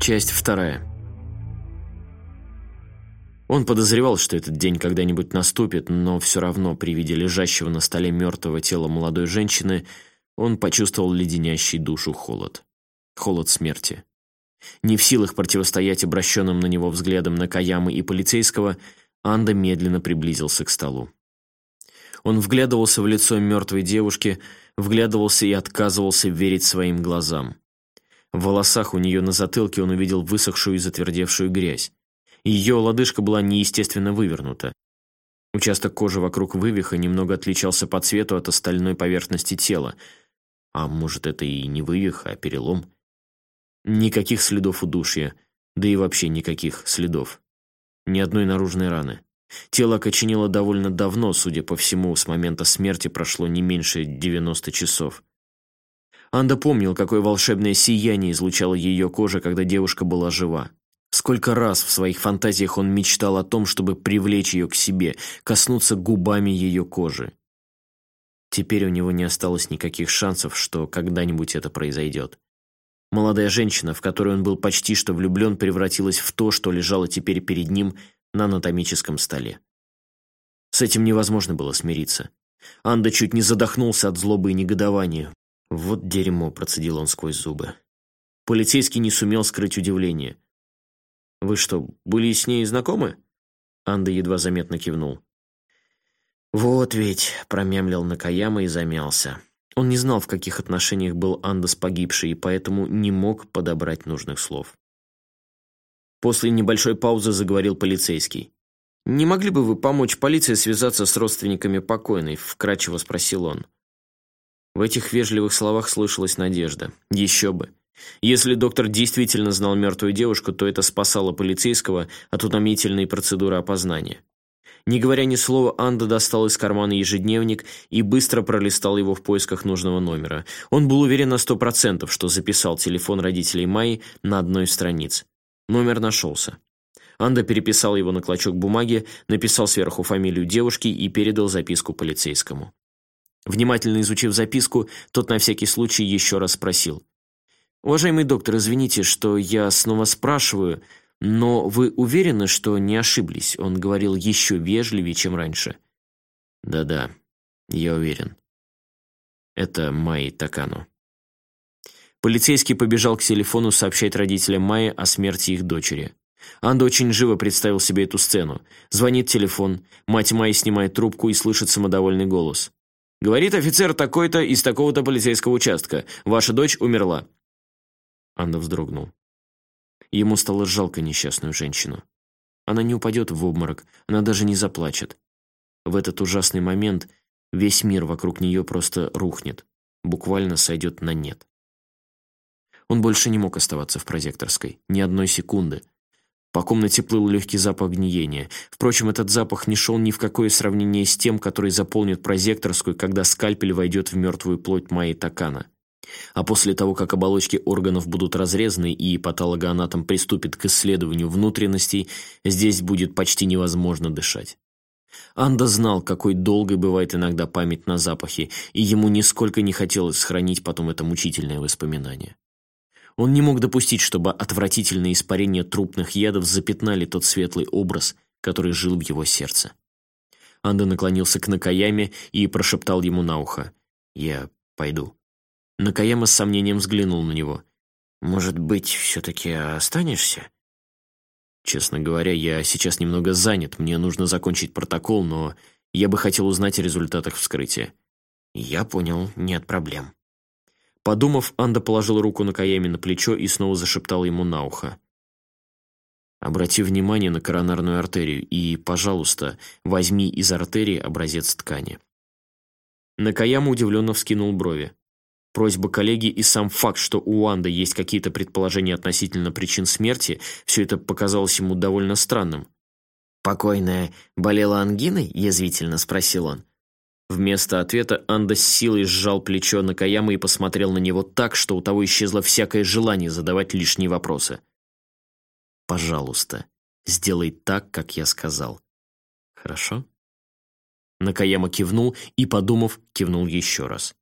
Часть 2. Он подозревал, что этот день когда-нибудь наступит, но все равно при виде лежащего на столе мертвого тела молодой женщины он почувствовал леденящий душу холод. Холод смерти. Не в силах противостоять обращенным на него взглядам Накаямы и полицейского, Анда медленно приблизился к столу. Он вглядывался в лицо мертвой девушки, вглядывался и отказывался верить своим глазам. В волосах у нее на затылке он увидел высохшую и затвердевшую грязь. Ее лодыжка была неестественно вывернута. Участок кожи вокруг вывиха немного отличался по цвету от остальной поверхности тела. А может, это и не вывих, а перелом? Никаких следов удушья, да и вообще никаких следов. Ни одной наружной раны. Тело окоченело довольно давно, судя по всему, с момента смерти прошло не меньше 90 часов. Анда помнил, какое волшебное сияние излучала ее кожа, когда девушка была жива. Сколько раз в своих фантазиях он мечтал о том, чтобы привлечь ее к себе, коснуться губами ее кожи. Теперь у него не осталось никаких шансов, что когда-нибудь это произойдет. Молодая женщина, в которую он был почти что влюблен, превратилась в то, что лежало теперь перед ним на анатомическом столе. С этим невозможно было смириться. Анда чуть не задохнулся от злобы и негодования. «Вот дерьмо», — процедил он сквозь зубы. Полицейский не сумел скрыть удивление. «Вы что, были с ней знакомы?» Анда едва заметно кивнул. «Вот ведь», — промямлил Накаяма и замялся. Он не знал, в каких отношениях был Анда с погибшей, и поэтому не мог подобрать нужных слов. После небольшой паузы заговорил полицейский. «Не могли бы вы помочь полиции связаться с родственниками покойной?» — вкратчиво спросил он. В этих вежливых словах слышалась надежда. Еще бы. Если доктор действительно знал мертвую девушку, то это спасало полицейского от утомительной процедуры опознания. Не говоря ни слова, Анда достал из кармана ежедневник и быстро пролистал его в поисках нужного номера. Он был уверен на 100%, что записал телефон родителей Майи на одной из страниц. Номер нашелся. Анда переписал его на клочок бумаги, написал сверху фамилию девушки и передал записку полицейскому. Внимательно изучив записку, тот на всякий случай еще раз спросил. «Уважаемый доктор, извините, что я снова спрашиваю, но вы уверены, что не ошиблись?» Он говорил еще вежливее, чем раньше. «Да-да, я уверен. Это Майи Такано». Полицейский побежал к телефону сообщать родителям Майи о смерти их дочери. Анда очень живо представил себе эту сцену. Звонит телефон, мать Майи снимает трубку и слышит самодовольный голос. «Говорит офицер такой-то из такого-то полицейского участка. Ваша дочь умерла». Анда вздрогнул. Ему стало жалко несчастную женщину. Она не упадет в обморок, она даже не заплачет. В этот ужасный момент весь мир вокруг нее просто рухнет, буквально сойдет на нет. Он больше не мог оставаться в прозекторской, ни одной секунды. По комнате плыл легкий запах гниения. Впрочем, этот запах не шел ни в какое сравнение с тем, который заполнит прозекторскую, когда скальпель войдет в мертвую плоть Майи Такано. А после того, как оболочки органов будут разрезаны и патологоанатом приступит к исследованию внутренностей, здесь будет почти невозможно дышать. Анда знал, какой долгой бывает иногда память на запахи, и ему нисколько не хотелось сохранить потом это мучительное воспоминание. Он не мог допустить, чтобы отвратительные испарения трупных ядов запятнали тот светлый образ, который жил в его сердце. Анда наклонился к Накаяме и прошептал ему на ухо: «Я пойду». Накаяма с сомнением взглянул на него. «Может быть, все-таки останешься?» «Честно говоря, я сейчас немного занят, мне нужно закончить протокол, но я бы хотел узнать о результатах вскрытия». «Я понял, нет проблем». Подумав, Анда положил руку Накаяме на плечо и снова зашептал ему на ухо. «Обрати внимание на коронарную артерию и, пожалуйста, возьми из артерии образец ткани». Накаяма удивленно вскинул брови. Просьба коллеги и сам факт, что у Анды есть какие-то предположения относительно причин смерти, все это показалось ему довольно странным. «Покойная болела ангиной?» – язвительно спросил он. Вместо ответа Анда с силой сжал плечо Накаямы и посмотрел на него так, что у того исчезло всякое желание задавать лишние вопросы. «Пожалуйста, сделай так, как я сказал. Хорошо?» Накаяма кивнул и, подумав, кивнул еще раз.